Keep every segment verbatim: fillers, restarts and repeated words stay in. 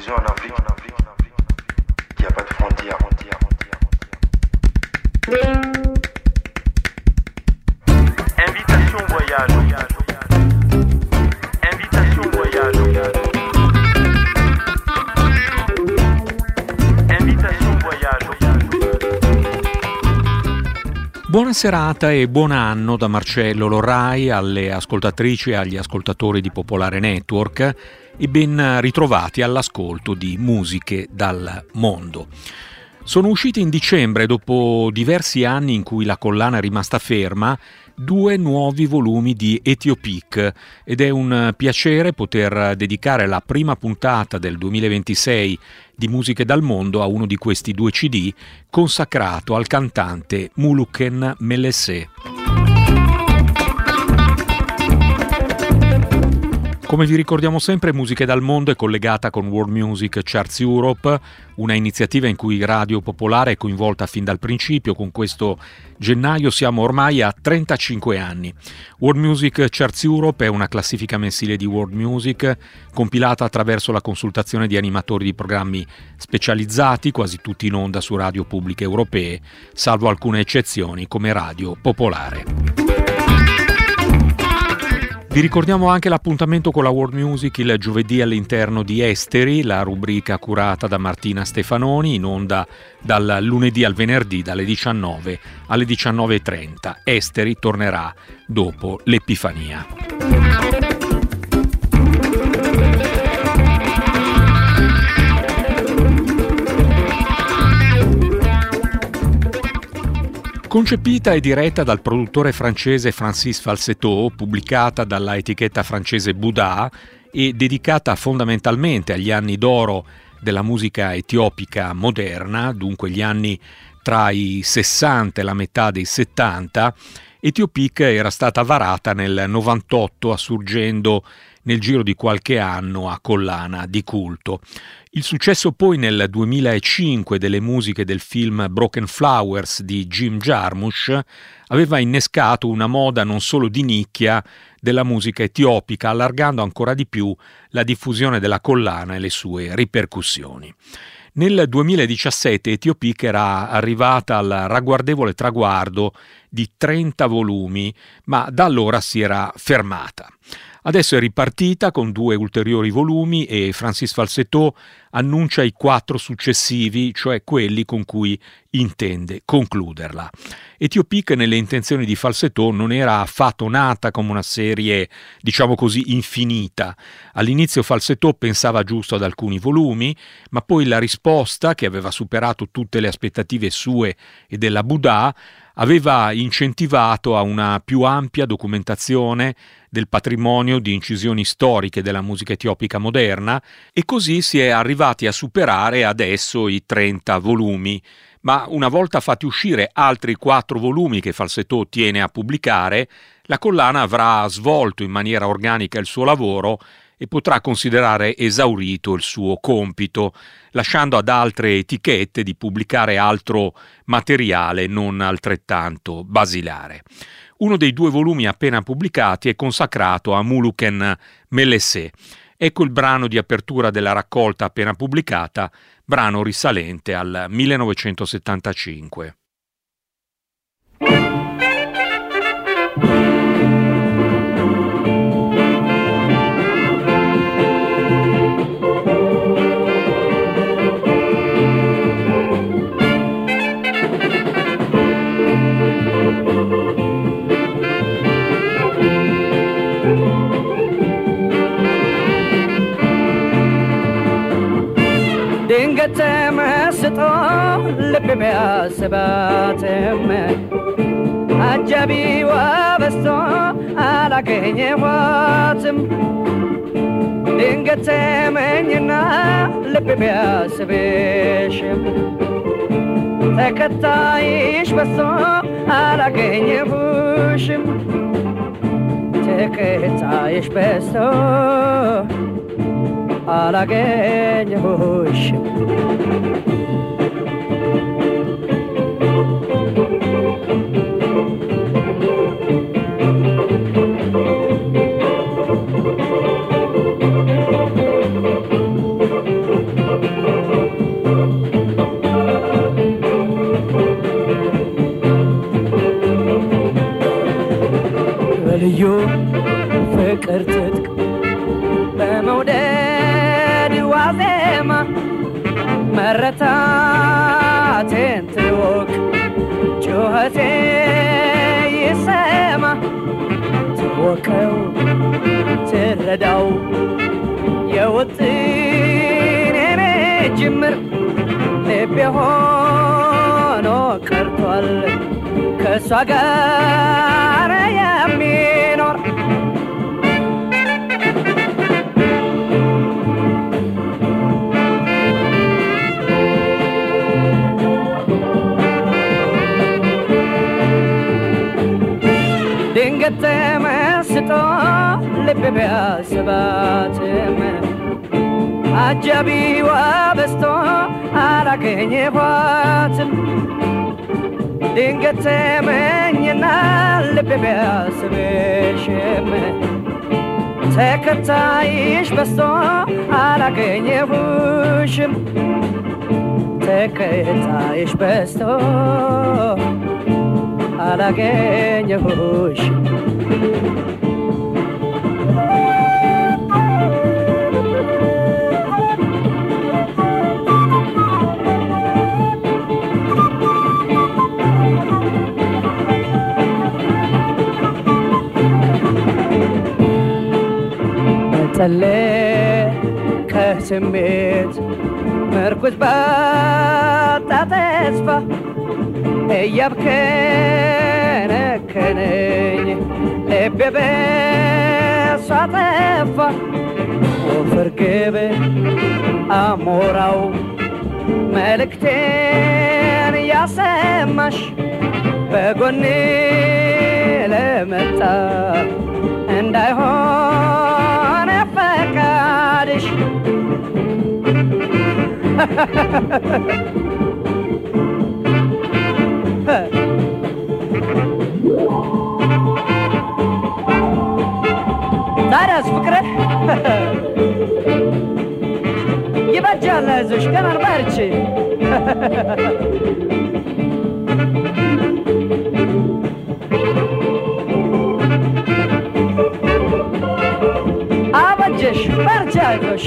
en Afrique, il n'y a pas de frontières. Invitation voyage. Invitation voyage. Invitation voyage. Buona serata e buon anno da Marcello Lorrai alle ascoltatrici e agli ascoltatori di Popolare Network e ben ritrovati all'ascolto di Musiche dal Mondo. Sono usciti in dicembre, dopo diversi anni in cui la collana è rimasta ferma, due nuovi volumi di Ethiopic ed è un piacere poter dedicare la prima puntata del duemilaventisei di Musiche dal Mondo a uno di questi due C D consacrato al cantante Muluken Melle-Se. Come vi ricordiamo sempre, Musiche dal Mondo è collegata con World Music Charts Europe, una iniziativa in cui Radio Popolare è coinvolta fin dal principio. Con questo gennaio siamo ormai a trentacinque anni. World Music Charts Europe è una classifica mensile di world music compilata attraverso la consultazione di animatori di programmi specializzati, quasi tutti in onda su radio pubbliche europee, salvo alcune eccezioni come Radio Popolare. Vi ricordiamo anche l'appuntamento con la World Music il giovedì all'interno di Esteri, la rubrica curata da Martina Stefanoni, in onda dal lunedì al venerdì dalle diciannove alle diciannove e trenta. Esteri tornerà dopo l'Epifania. Concepita e diretta dal produttore francese Francis Falsetto, pubblicata dalla etichetta francese Buddha e dedicata fondamentalmente agli anni d'oro della musica etiopica moderna, dunque gli anni tra i sessanta e la metà dei settanta, Ethiopic era stata varata nel novantotto, assurgendo nel giro di qualche anno a collana di culto. Il successo poi nel duemilacinque delle musiche del film Broken Flowers di Jim Jarmusch aveva innescato una moda non solo di nicchia della musica etiopica, allargando ancora di più la diffusione della collana e le sue ripercussioni. Nel duemiladiciassette Ethiopic era arrivata al ragguardevole traguardo di trenta volumi, ma da allora si era fermata. Adesso è ripartita con due ulteriori volumi e Francis Falsetto annuncia i quattro successivi, cioè quelli con cui intende concluderla. Ethiopic, nelle intenzioni di Falsetto, non era affatto nata come una serie, diciamo così, infinita. All'inizio Falsetto pensava giusto ad alcuni volumi, ma poi la risposta, che aveva superato tutte le aspettative sue e della Buddha, aveva incentivato a una più ampia documentazione del patrimonio di incisioni storiche della musica etiopica moderna, e così si è arrivati a superare adesso i trenta volumi. Ma una volta fatti uscire altri quattro volumi che Falsetto tiene a pubblicare, la collana avrà svolto in maniera organica il suo lavoro e potrà considerare esaurito il suo compito, lasciando ad altre etichette di pubblicare altro materiale non altrettanto basilare. Uno dei due volumi appena pubblicati è consacrato a Muluken Melle-Se. Ecco il brano di apertura della raccolta appena pubblicata, brano risalente al millenovecentosettantacinque. ተመስጦ ልብ ቢያስባትም አጃቢዋ በዝቶ አላገኘኋትም። ድንገት ተመኝና ልብ ቢያስብሽም ተከታይሽ በዝቶ አላገኘሁሽም። ተከታይሽ በዝቶ አላገኘሁሽም። መረታቴን ትወቅ ጩኸቴ ይሰማ ትወቀው ትረዳው የውጥኔ ጅምር ልቤ ሆኖ ቀርቷል ከእሷ ጋር የሚኖር ድንገት ተመስጦ ልቤ ቢያስባትም አጃቢዋ በዝቶ አላገኘኋትም ድንገት ተመኘና ልቤ ቢያስብሽም ተከታይሽ በዝቶ አላገኘሁሽም ተከታይሽ በዝቶ አላገኘሁሽም ጠለ ከስሜት ምርኩዝ ባጣ ተስፋ እያብከነከነኝ ልቤ በሷ ጠፋ ወፍር ግብ አሞራው መልእክቴን ያሰማሽ በጎኔ ለመጣ እንዳይሆን ፈቃድሽ ታዲያስ ፍቅሬ ይበጃል አይዞሽ ገና በርቺ አበጀሽ በርቺ አይዞሽ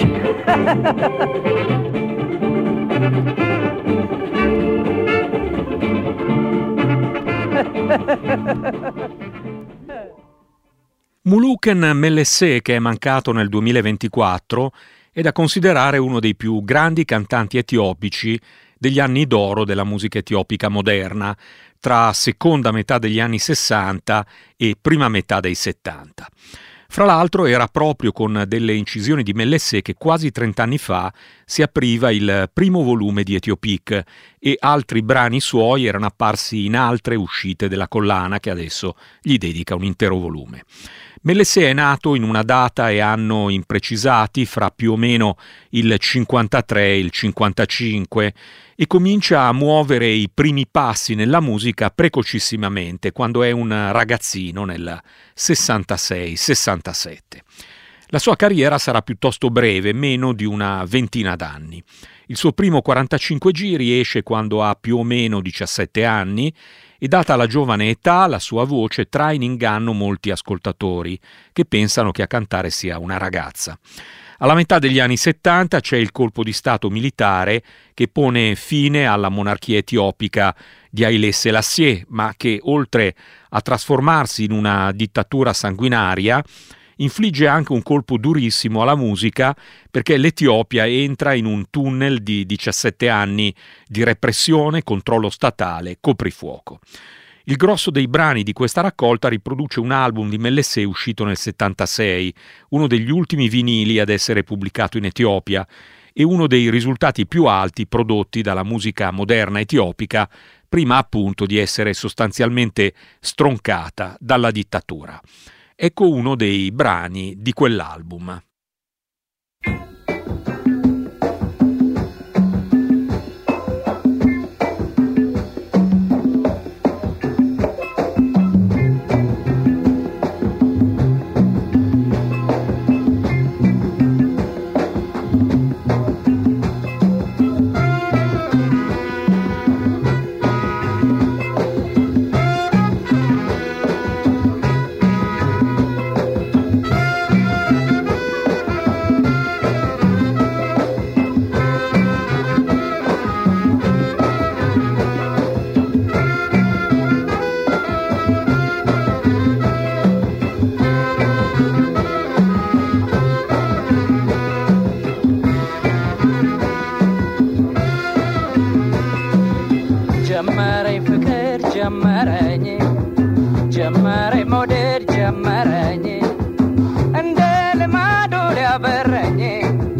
Muluken Mellessé, che è mancato nel duemilaventiquattro, è da considerare uno dei più grandi cantanti etiopici degli anni d'oro della musica etiopica moderna, tra seconda metà degli anni sessanta e prima metà dei settanta. Fra l'altro era proprio con delle incisioni di Mellessé che quasi trent'anni fa si apriva il primo volume di Etiopic e altri brani suoi erano apparsi in altre uscite della collana che adesso gli dedica un intero volume. Mellessé è nato in una data e anno imprecisati fra più o meno il cinquantatré e il cinquantacinque e comincia a muovere i primi passi nella musica precocissimamente, quando è un ragazzino nel sessantasei sessantasette. La sua carriera sarà piuttosto breve, meno di una ventina d'anni. Il suo primo quarantacinque giri esce quando ha più o meno diciassette anni e data la giovane età la sua voce trae in inganno molti ascoltatori che pensano che a cantare sia una ragazza. Alla metà degli anni settanta c'è il colpo di stato militare che pone fine alla monarchia etiopica di Haile Selassie, ma che oltre a trasformarsi in una dittatura sanguinaria infligge anche un colpo durissimo alla musica perché l'Etiopia entra in un tunnel di diciassette anni di repressione, controllo statale, coprifuoco. Il grosso dei brani di questa raccolta riproduce un album di Mellessé uscito nel settantasei, uno degli ultimi vinili ad essere pubblicato in Etiopia e uno dei risultati più alti prodotti dalla musica moderna etiopica, prima appunto di essere sostanzialmente stroncata dalla dittatura. Ecco uno dei brani di quell'album.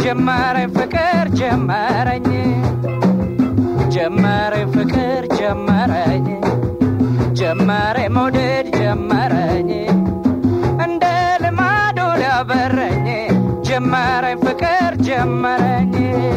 ጀመረኝ ፍቅር ጀመረኝ ጀመረኝ ፍቅር ጀመረኝ ጀመረኝ መውደድ ጀመረኝ እንደ ልማዱ ሊያበረኝ ጀመረኝ ፍቅር ጀመረኝ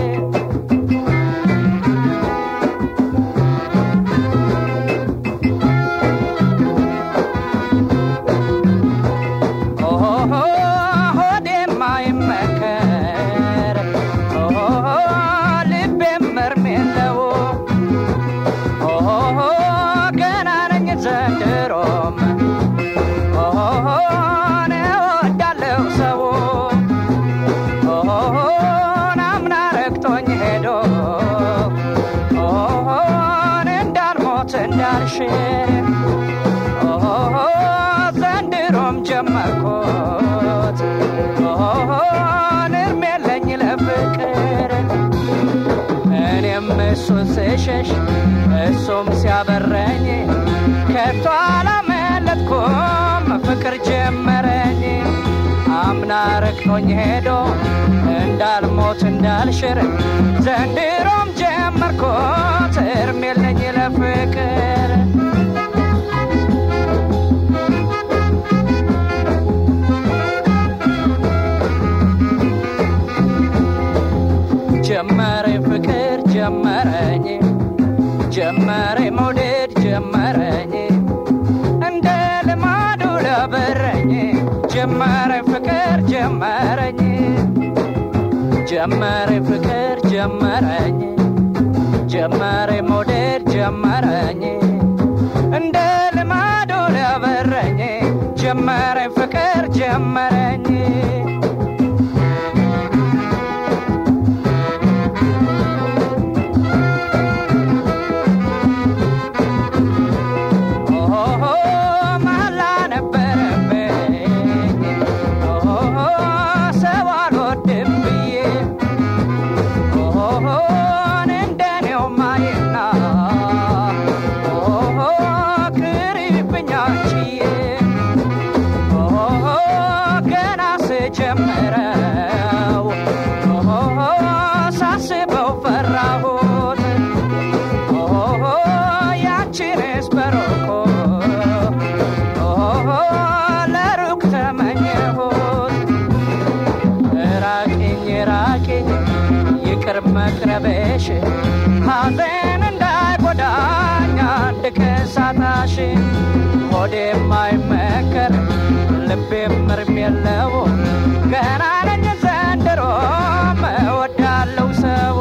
ዘንድሮም ጀመርኩት እርሜለኝ ለፍቅር እኔም እሱን ስሸሽ እሱም ሲያበረኝ ከቶ አላመለጥኩም ፍቅር ጀመረኝ አምና ረክቶኝ ሄዶ እንዳልሞት እንዳልሽር ዘንድሮም ጀመርኩት እርሜለኝ ለፍቅር ጀመረኝ ፍቅር ጀመረኝ ጀመረኝ መውደድ ጀመረኝ እንደ ልማዱ ሊያበረኝ ጀመረኝ ፍቅር ጀመረኝ ጀመረኝ ፍቅር ጀመረኝ ጀመረኝ መውደድ ጀመረኝ እንደ ልማዱ ሊያበረኝ ጀመረኝ ፍቅር ጀመረኝ ጀመረው ሳስበው ፈራሁት ያንቺንስ በሩቁ ለሩቅ ተመኘሁት ራቂኝ ራቂኝ ይቅር መቅረብሽ ሐዘን እንዳይጎዳኝ አንድ ከሳታሽ ሆዴም አይመከር ልቤም እርም የለው ገና ነኝ ዘንድሮም እወዳለሁ ሰው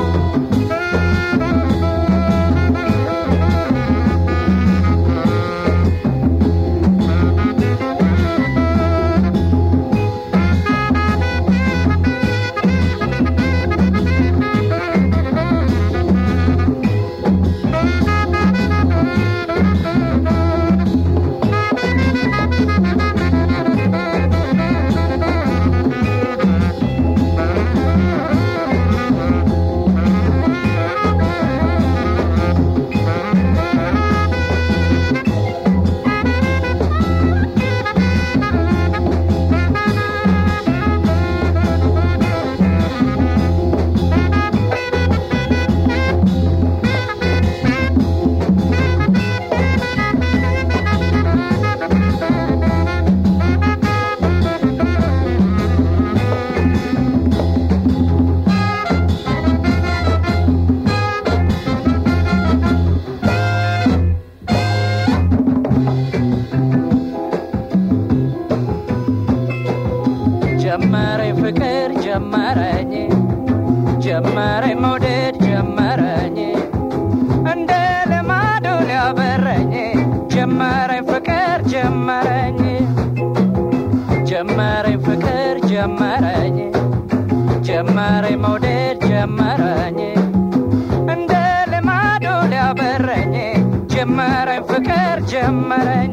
ጀመረኝ ፍቅር ጀመረኝ ጀመረኝ መውደድ ጀመረኝ እንደ ልማዱ ሊያበረኝ ጀመረኝ ፍቅር ጀመረኝ ጀመረኝ ፍቅር ጀመረኝ ጀመረኝ መውደድ ጀመረኝ እንደ ልማዱ ሊያበረኝ ጀመረኝ ፍቅር ጀመረኝ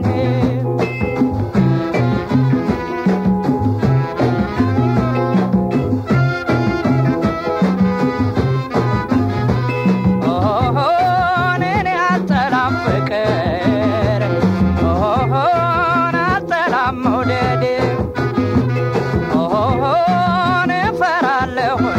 መውደድ ኦሆ ነፈራለሁ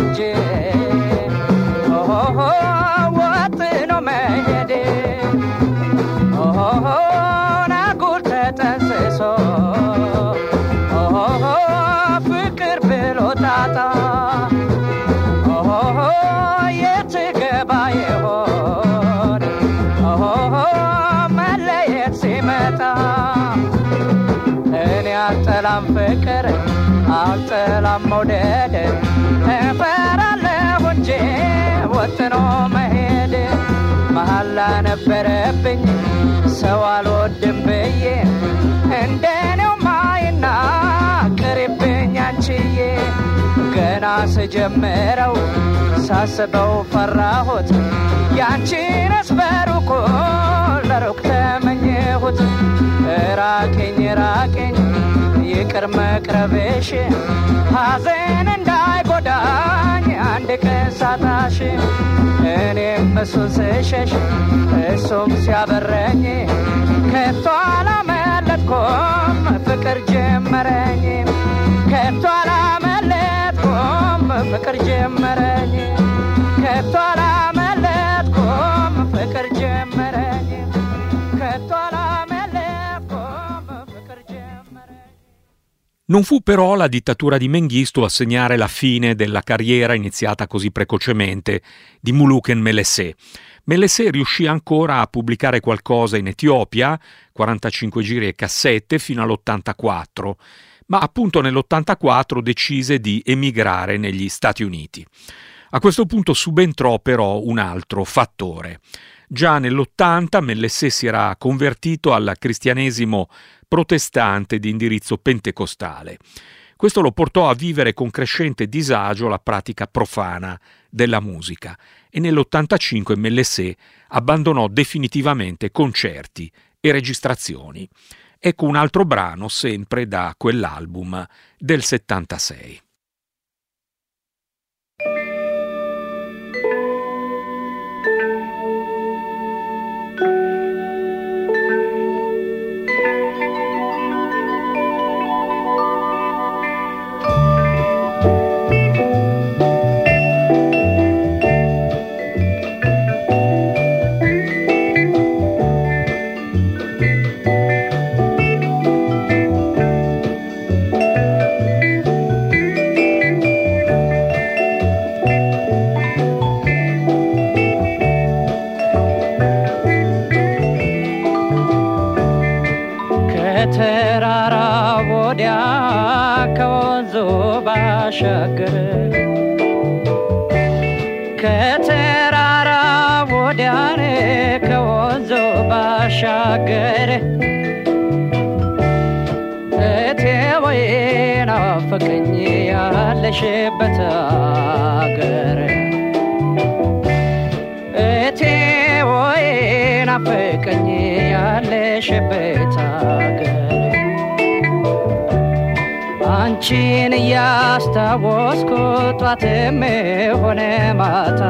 ሰላም መውደድ እፈራለሁ እንጂ ወጥኖ መሄድ መሐላ ነበረብኝ ሰው አልወድም ብዬ እንደኔው ማይናገርብኝ አንቺዬ ገና ስጀምረው ሳስበው ፈራሁት ያንቺንስ በሩቁ ለሩቅ ተመኘሁት ራቀኝ ራቀኝ ይቅር መቅረብሽ ሐዘን እንዳይጎዳኝ አንድ ቀን ሳጣሽ እኔም እሱን ስሸሽ እሱም ሲያበረኝ ከቶ አላመለጥኩም ፍቅር ጀመረኝ ከቶ አላመለጥኩም ፍቅር ጀመረኝ ከቶ አላመለጥኩም ፍቅር ጀመረኝ ከቶ አላመለጥኩም ፍቅር ጀመረኝ. Non fu però la dittatura di Mengistu a segnare la fine della carriera iniziata così precocemente di Muluken Melessé. Melessé riuscì ancora a pubblicare qualcosa in Etiopia, quarantacinque giri e cassette, fino all'ottantaquattro, ma appunto nell'ottantaquattro decise di emigrare negli Stati Uniti. A questo punto subentrò però un altro fattore. Già nell'ottanta Melessé si era convertito al cristianesimo protestante di indirizzo pentecostale. Questo lo portò a vivere con crescente disagio la pratica profana della musica e nell'ottantacinque Melessé abbandonò definitivamente concerti e registrazioni. Ecco un altro brano sempre da quell'album del settantasei. ባሻገር ከተራራ ወዲያኔ ከወንዞ ባሻገር እቴ ወይ ናፍቀኝ ያለሽበት አገር እቴ ወይ ናፍቀኝ ያለሽበት አገር አንቺን ያስታወስኩ ጧትም ሆነ ማታ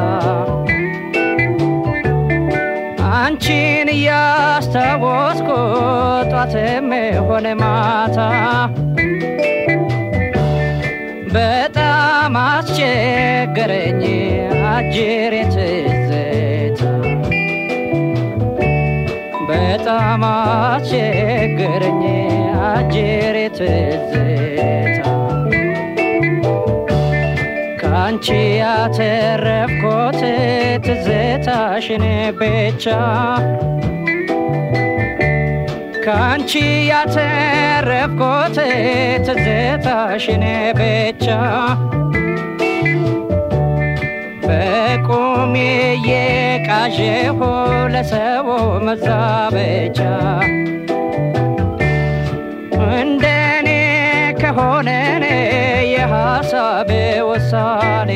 አንቺን ያስታወስኩ ጧትም ሆነ ማታ በጣም አስቸገረኝ አጅሬ ትዝታ በጣም አስቸገረኝ አጅሬ ትዝታ ካንቺ ያተረፍኩት ትዝታሽን ብቻ ካንቺ ያተረፍኩት ትዝታሽን ብቻ በቁሜ የቃዠሁ ለሰው መዛበቻ እንደኔ ከሆነ የሐሳብ ውሳኔ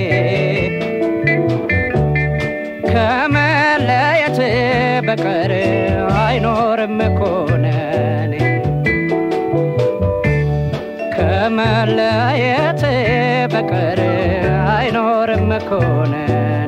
ከመለየት በቀር አይኖርም ኮነኔ ከመለየት በቀር አይኖርም ኮነኔ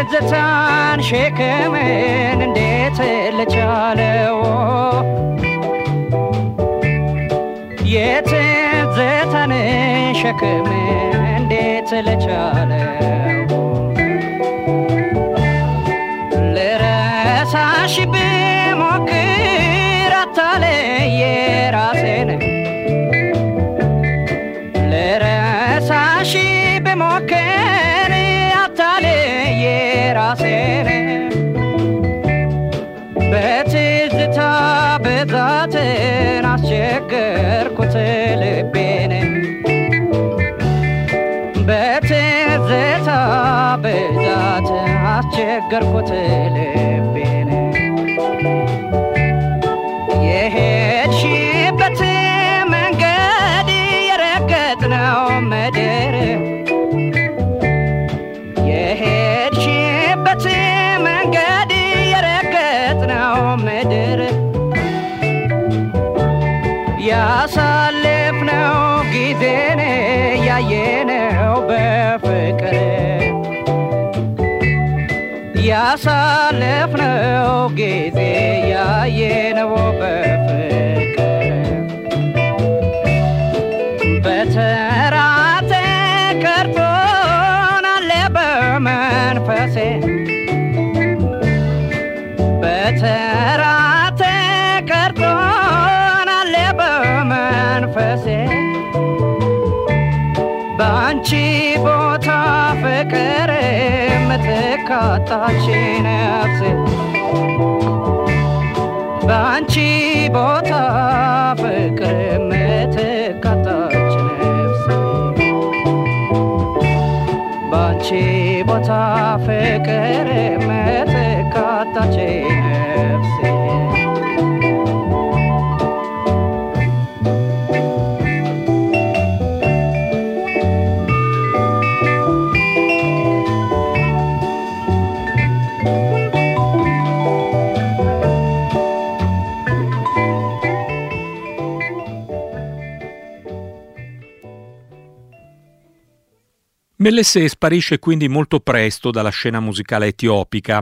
የትዝታን ሸክምን እንዴት ልቻለው የትዝታን ሸክምን እንዴት ልቻለው ልረሳሽ ብሞክር አታለየ ራሴን ልረሳሽ ብሞክር አታለየ ራሴን በትዝታ ብዛትን አስቸገርኩት ልቤን በትዝታ ብዛት አስቸገርኩት ልቤን የሄድሽበት መንገድ የረገጥነው ምድር የሄድሽበት መንገድ የረገጥነው ምድር ያሳለፍነው ጊዜን ያየነው በፍቅር ያሳለፍነው ጊዜ ያየነው በፍቅር በተራ ተቀርቶናል በመንፈሴ በተራ ተቀርቶናል በመንፈሴ በአንቺ ቦታ ፍቅር ምትካታች ነፍሴ በአንቺ ቦታ ፍቅር ምትካታች ነፍሴ በአንቺ ቦታ ፍቅር ምትካታች ነፍሴ Mellessè sparisce quindi molto presto dalla scena musicale etiopica,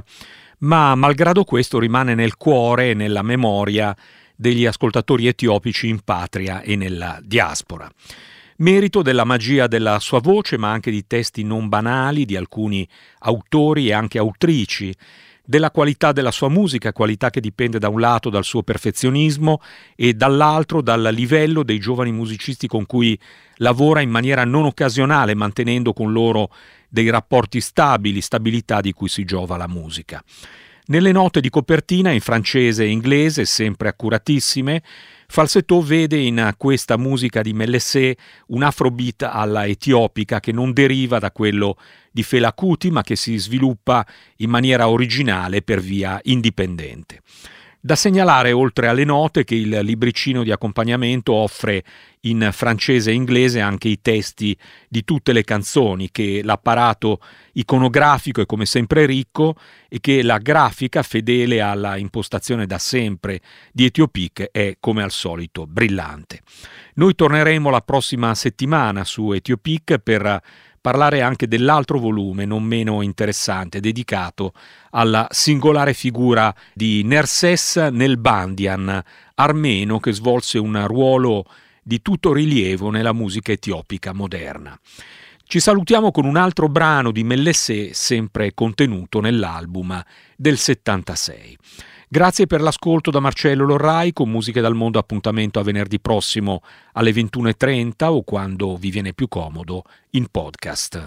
ma malgrado questo rimane nel cuore e nella memoria degli ascoltatori etiopici in patria e nella diaspora. Merito della magia della sua voce, ma anche di testi non banali di alcuni autori e anche autrici, della qualità della sua musica, qualità che dipende da un lato dal suo perfezionismo e dall'altro dal livello dei giovani musicisti con cui lavora in maniera non occasionale, mantenendo con loro dei rapporti stabili, stabilità di cui si giova la musica. Nelle note di copertina, in francese e inglese, sempre accuratissime, Falsetto vede in questa musica di Mellessè un afrobeat alla etiopica che non deriva da quello di Fela Kuti, ma che si sviluppa in maniera originale per via indipendente. Da segnalare, oltre alle note, che il libricino di accompagnamento offre in francese e inglese anche i testi di tutte le canzoni, che l'apparato iconografico è come sempre ricco e che la grafica, fedele alla impostazione da sempre di Etiopic, è come al solito brillante. Noi torneremo la prossima settimana su Etiopic per parlare anche dell'altro volume non meno interessante, dedicato alla singolare figura di Nerses Nelbandian, armeno che svolse un ruolo di tutto rilievo nella musica etiopica moderna. Ci salutiamo con un altro brano di Mellessè, sempre contenuto nell'album del settantasei. Grazie per l'ascolto da Marcello Lorrai, con Musiche dal Mondo appuntamento a venerdì prossimo alle ventuno e trenta o quando vi viene più comodo in podcast.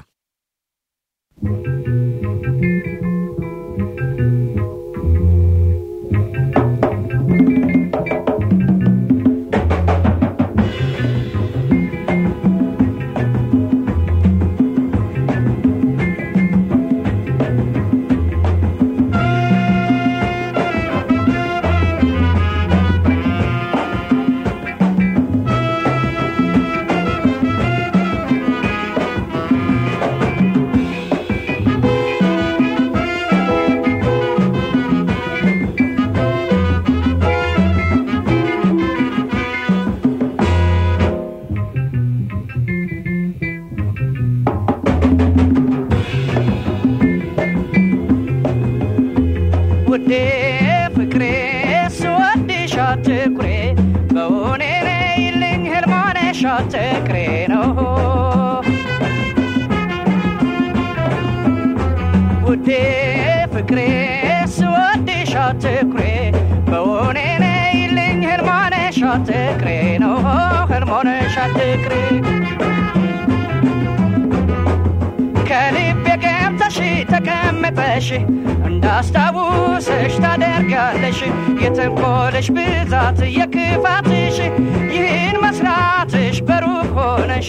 አትቅሬ ነው ውዴ ፍቅሬ ስወድሽ አትኩሬ በሆኔ ነይልኝ ህልሞነሽ አትቅሬ ነው ህልሞነሽ አትቅሬ ከልቤ ገብተሽ ተቀምጠሽ እንዳስታውስሽ ታደርጋለሽ የተንኮልሽ ብዛት የክፋትሽ ይህን መስራትሽ በሩቅ ሆነሽ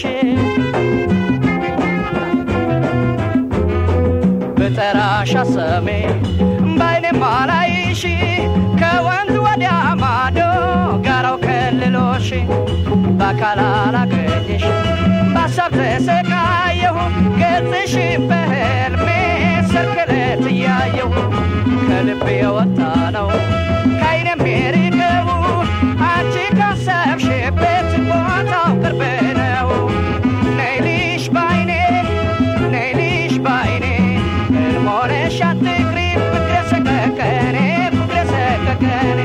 በጠራሽ አሰሜ ባይኔ ማላይሽ ከወንዝ ወዲያ ማዶ ጋራው ከልሎሽ በአካል አላገኘሽ በሀሳብ ተሰቃየሁ ገጽሽን በህልሜ ሰርክለት እያየሁ ከልቤ የወጣ ነው ከዓይኔ የሚርቀው አንቺ ካሰብሽበት ቦታው ቅርብ ነው ነይልሽ ባይኔ ነይልሽ ባይኔ ህልሞነሽ አትቅሪ ፍቅሬ ሰቀቀኔ ፍቅሬ ሰቀቀኔ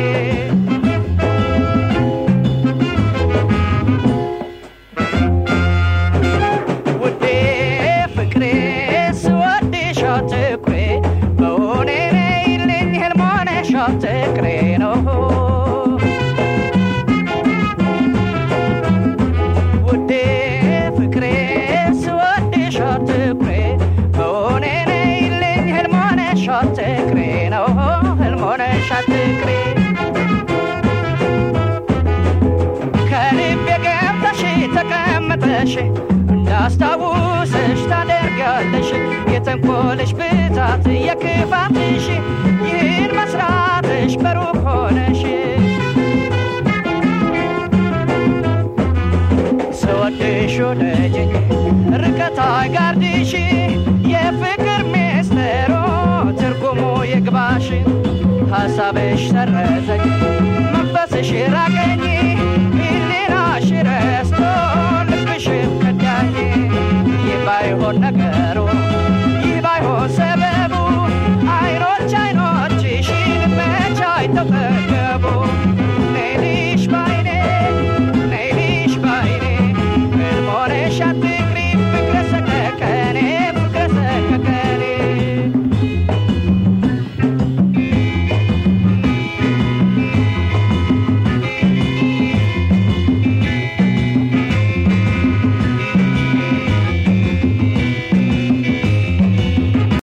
አትቅሬ ነው ውዴ ፍቅሬ ስወድሽ አትቅሬ በሆኔ ነይልኝ ህልሞነሽ አትቅሬ ነው ህልሞነሽ አትቅሬ ከልቤ ገብተሽ ተቀምጠሽ እንዳስታውስሽ ታደርጋለሽ የተንኮልሽ ብዛት የክፋትሽ ይህን መስራትሽ በሩቅ ሆነሽ ስወድሽ ወደጅኝ